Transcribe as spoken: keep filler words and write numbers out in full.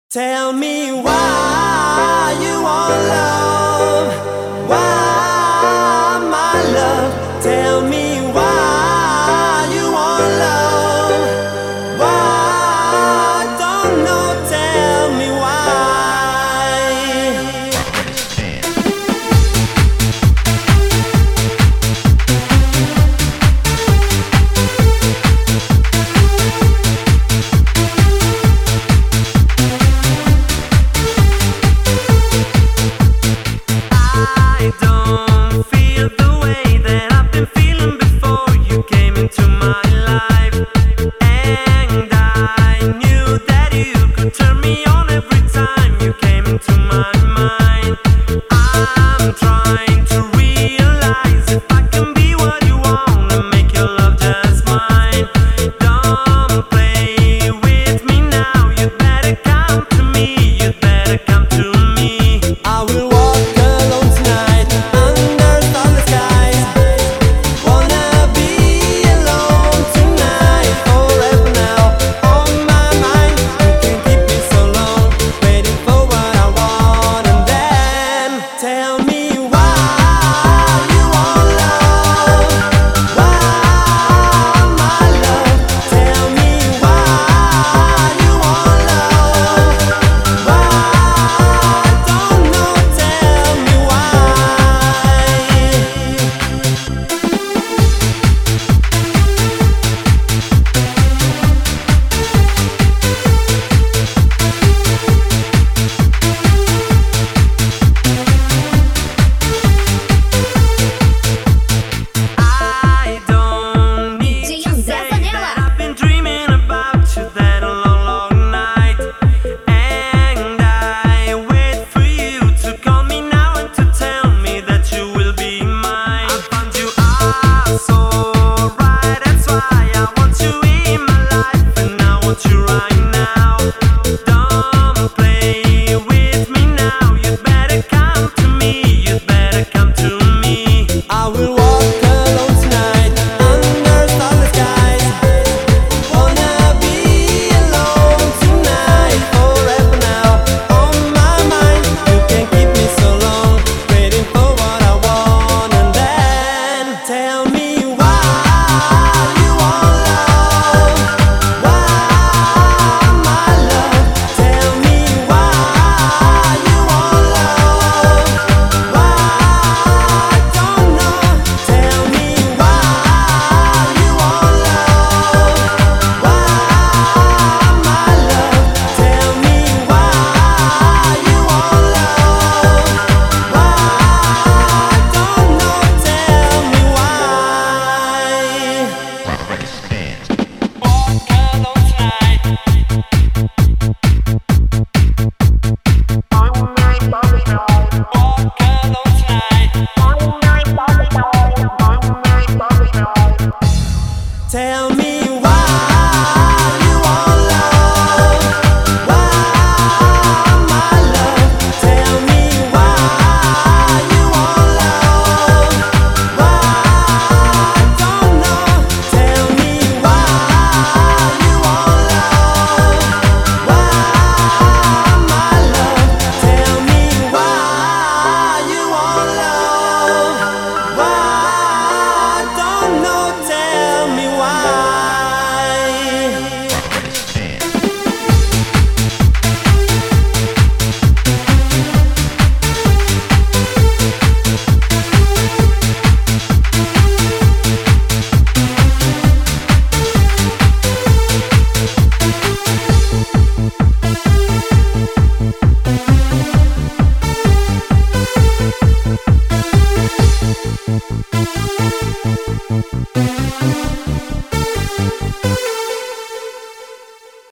Tell me why you want love, why my love. Tell me why you want love, why, don't know, tell me why. I don't feel the way that I've been feeling before you came into my life, and I knew that you could turn me on every time you came into my mind. I'm trying to realize if I can be what you want and make your love just mine. Don't play with me now, you better come to me, you better come to me. I will walk alone tonight under starless skies. Wanna be alone tonight forever now. On my mind, you can keep me so long, waiting for what I want. And then tell me why you want love, why my love. Tell me why you want love, why, don't know, tell me why. I don't need J to M say Zanella. that I've been dreaming about you that long, long night, and I wait for you to call me now and to tell me that you will be mine. I found you are so right, that's why I want you in my life, and I want you right now. Don't play with me now, you better come to me, you better come to me. I will walk alone tonight under starless skies. Wanna be alone tonight forever now. On my mind, you can keep me so long, waiting for what I want. And then tell me why you want love, why my love. Tell me why you want love, why, don't know. Tell me why you want love, why my love. Tell me why you want love, why, don't know, tell me why. Walk alone tonight. Walk alone tonight. Tell me why you want love, why my love. Tell me why you want love, why, don't know. Tell me why you want love, why my love. Tell me why you want love, why, don't know, tell me why.